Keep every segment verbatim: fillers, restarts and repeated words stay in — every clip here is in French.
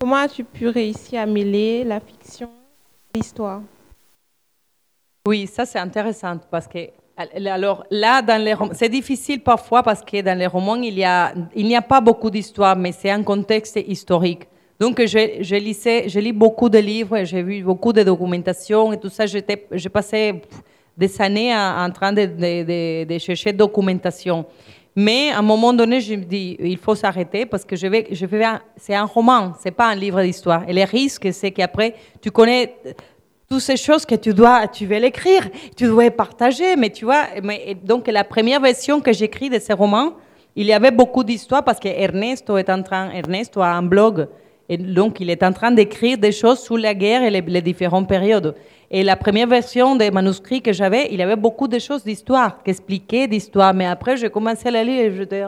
Comment as-tu pu réussir à mêler la fiction et l'histoire? Oui, ça c'est intéressant parce que alors là dans les romans, c'est difficile parfois parce que dans les romans il y a il n'y a pas beaucoup d'histoire, mais c'est un contexte historique. Donc je, je lisais, je lis beaucoup de livres, j'ai vu beaucoup de documentation et tout ça. J'étais, j'ai passé des années en, en train de, de, de, de chercher documentation. Mais à un moment donné, je me dis, il faut s'arrêter parce que je vais, je vais, c'est un roman, c'est pas un livre d'histoire. Et le risque, c'est qu'après, tu connais toutes ces choses que tu dois, tu veux l'écrire, tu dois partager, mais tu vois, mais, donc la première version que j'écris de ce roman, il y avait beaucoup d'histoires parce que Ernesto est en train, Ernesto a un blog, et donc il est en train d'écrire des choses sur la guerre et les, les différentes périodes. Et la première version des manuscrits que j'avais, il y avait beaucoup de choses d'histoire, qui expliquaient d'histoire, mais après j'ai commencé à la lire et je disais,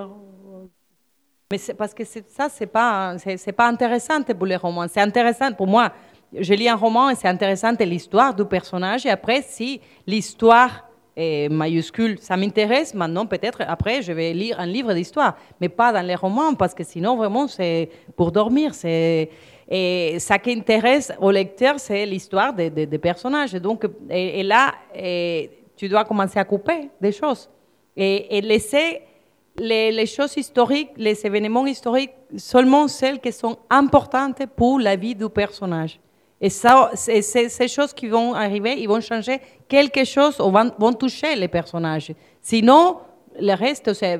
mais c'est parce que c'est, ça, c'est pas, c'est, c'est pas intéressant pour les romans, c'est intéressant pour moi. Je lis un roman et c'est intéressant l'histoire du personnage. Et après, si l'histoire est majuscule, ça m'intéresse. Maintenant, peut-être, après, je vais lire un livre d'histoire. Mais pas dans les romans, parce que sinon, vraiment, c'est pour dormir. C'est... Et ça qui intéresse au lecteur, c'est l'histoire des de, de personnages. Donc, et, et là, et, tu dois commencer à couper des choses. Et, et laisser les, les choses historiques, les événements historiques, seulement celles qui sont importantes pour la vie du personnage. Et ça, c'est, c'est, ces choses qui vont arriver, ils vont changer quelque chose ou vont, vont toucher les personnages. Sinon, le reste, c'est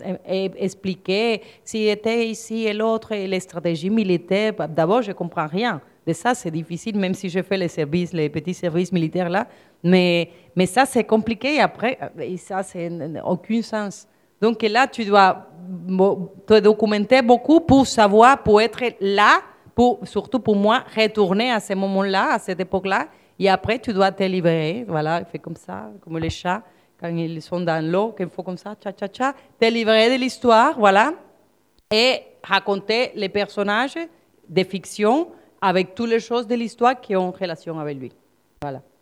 expliquer s'il était ici et l'autre, et les stratégies militaires. D'abord, je ne comprends rien. De ça, c'est difficile, même si je fais les services, les petits services militaires là. Mais, mais ça, c'est compliqué. Après, et ça, ça n'a aucun sens. Donc là, tu dois te documenter beaucoup pour savoir, pour être là, pour, surtout pour moi, retourner à ce moment-là, à cette époque-là, et après, tu dois te libérer. Voilà, il fait comme ça, comme les chats, quand ils sont dans l'eau, qu'il faut comme ça, tcha, tcha, tcha, te libérer de l'histoire, voilà, et raconter les personnages de fiction avec toutes les choses de l'histoire qui ont relation avec lui. Voilà.